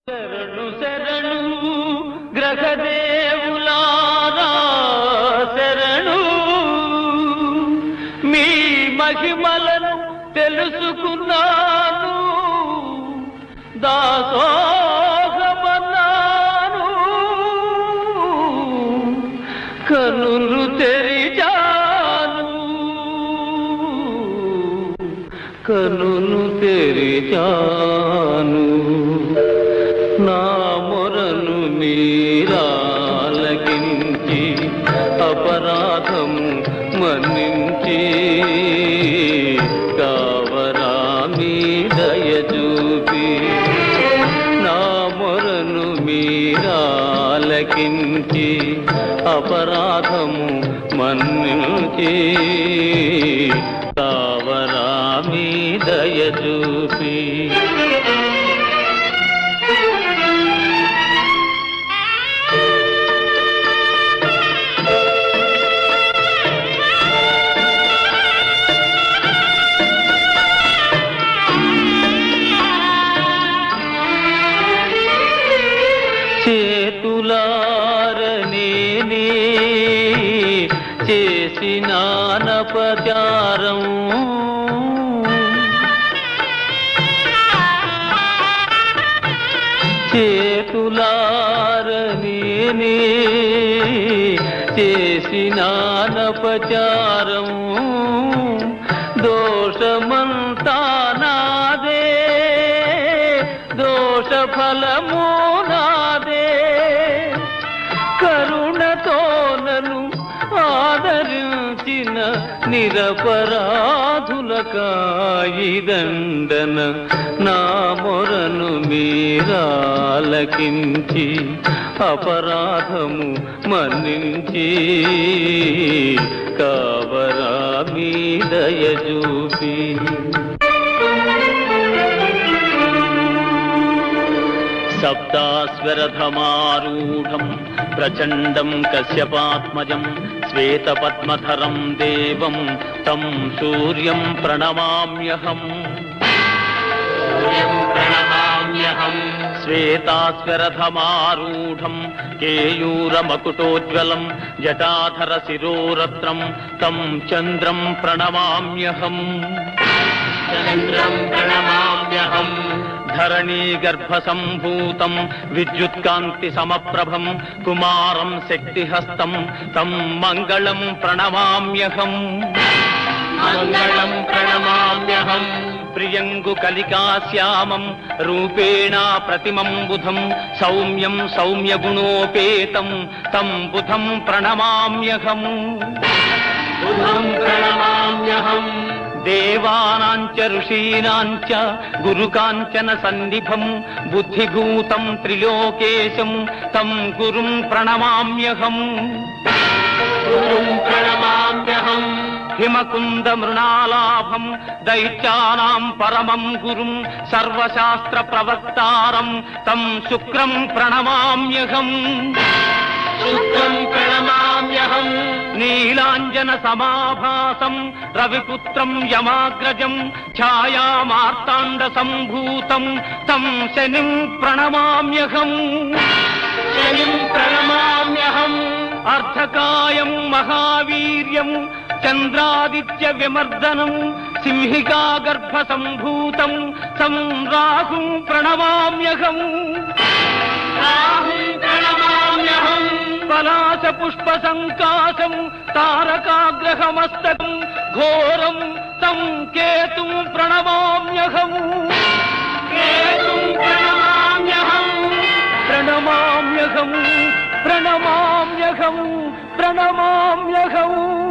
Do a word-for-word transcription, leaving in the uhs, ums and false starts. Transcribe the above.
శరణు శరణు గ్రహదేవులారా శరణు మీ మహిమలను తెలుసుకున్నాను దాసోహమన్నాను కనులు తెరిచాను కనులు తెరిచాను నా మొరను మీరాలకించి అపరాధము మన్నించి కావరా మీ దయ చూపి నా మొరను మీరాలకించి అపరాధము మన్నించి కావరా మీ దయ చూపి చేతులారనే చేసినానపచారం చేతులారనే చేసినానపచారం దోషమంతా నాదే దోష ఫలము నాదే కరుణతో నన్ను ఆదరించిన నిరపరాధులకాయి దండన నా మొరను మీరాలకించి అపరాధము మన్నించి కావరా మీ దయ చూపి సప్తాస్వరథమారూఢం ప్రచండం కశ్యపాత్మజం శ్వేతపద్మధరం దేవం తం సూర్యం ప్రణమామ్యహం ప్రణమామ్యహం శ్వేతాస్వరథమారూఢం కేయూరమకుటోజ్వలం జటాధర శిరోరత్నం తం చంద్రం ప్రణమామ్యహం చంద్రం ప్రణమామ్యహం ధరణీ గర్భ సంభూతం విద్యుత్కాంతి సమప్రభం కుమారం శక్తిహస్తం తం మంగళం ప్రణమామ్యహం మంగళం ప్రణమామ్యహం ప్రియంగు కలికాశ్యామం రూపేణ ప్రతిమం బుధం సౌమ్యం సౌమ్య గుణోపేతం తం బుధం ప్రణమామ్యహం బుధం ప్రణమామ్యహం దేవానాంచ ఋషీనాంచ గురుకాంచన సన్నిభం బుద్ధిభూతం త్రిలోకేశం తం గురుం ప్రణమామ్యహం గురుం ప్రణమామ్యహం హిమకుంద మృణాలాభం దైత్యానాం పరమం గురుం సర్వశాస్త్ర ప్రవక్తారం తం శుక్రం ప్రణమామ్యహం శుక్రం ప్రణమామ్యహం నీలాంజన సమాభాసం రవిపుత్రం యమాగ్రజం ఛాయామార్తాండ సంభూతం తం శనిం ప్రణమామ్యహం శనిం ప్రణమామ్యహం అర్ధకాయం మహావీర్యం చంద్రాదిత్య విమర్దనం సింహికా గర్భ సంభూతం తం రాహుం ప్రణమామ్యహం రాహుం ప్రణమామ్యహం పలాశ పుష్ప సంకాశం తారకాగ్రహమస్తకం ఘోరం తం కేతుం ప్రణమామ్యహం కేతుం ప్రణమామ్యహం ప్రణమామ్యహం ప్రణమామ్యహం ప్రణమామ్యహం